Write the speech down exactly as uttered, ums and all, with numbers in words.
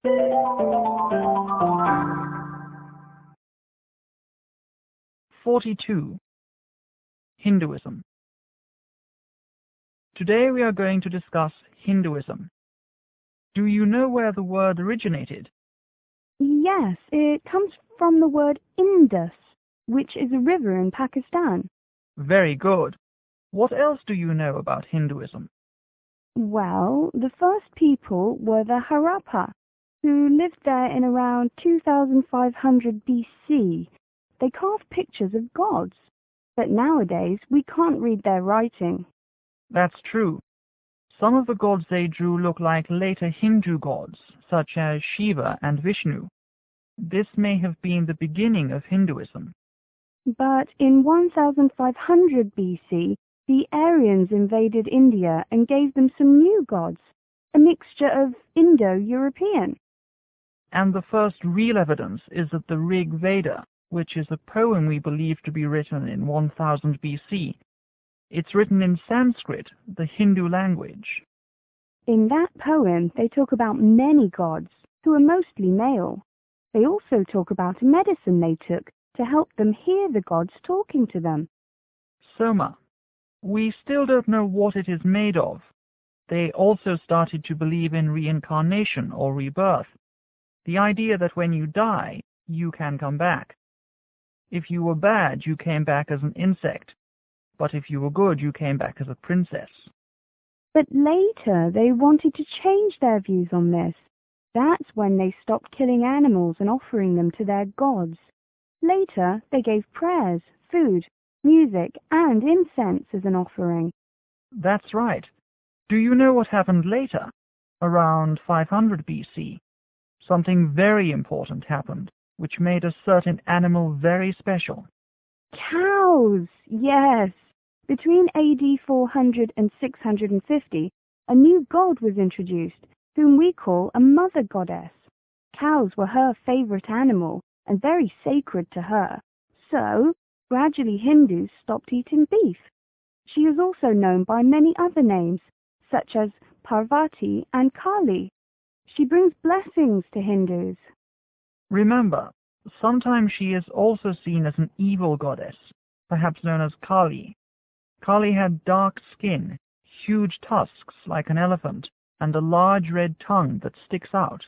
forty-two. Hinduism. Today we are going to discuss Hinduism. Do you know where the word originated? Yes, it comes from the word Indus, which is a river in Pakistan. Very good. What else do you know about Hinduism? Well, the first people were the Harappa, who lived there in around two thousand five hundred B C. They carved pictures of gods, but nowadays we can't read their writing. That's true. Some of the gods they drew look like later Hindu gods, such as Shiva and Vishnu. This may have been the beginning of Hinduism. But in one thousand five hundred B C, the Aryans invaded India and gave them some new gods, a mixture of Indo-European. And the first real evidence is that the Rig Veda, which is a poem we believe to be written in one thousand B C. It's written in Sanskrit, the Hindu language. In that poem, they talk about many gods, who are mostly male. They also talk about a medicine they took to help them hear the gods talking to them. Soma. We still don't know what it is made of. They also started to believe in reincarnation or rebirth, the idea that when you die, you can come back. If you were bad, you came back as an insect, but if you were good, you came back as a princess. But later, they wanted to change their views on this. That's when they stopped killing animals and offering them to their gods. Later, they gave prayers, food, music, and incense as an offering. That's right. Do you know what happened later? Around five hundred B C. Something very important happened, which made a certain animal very special. Cows! Yes! Between A D four hundred and six hundred fifty, a new god was introduced, whom we call a mother goddess. Cows were her favorite animal and very sacred to her, so gradually Hindus stopped eating beef. She is also known by many other names, such as Parvati and Kali. She brings blessings to Hindus. Remember, sometimes she is also seen as an evil goddess, perhaps known as Kali. Kali had dark skin, huge tusks like an elephant, and a large red tongue that sticks out.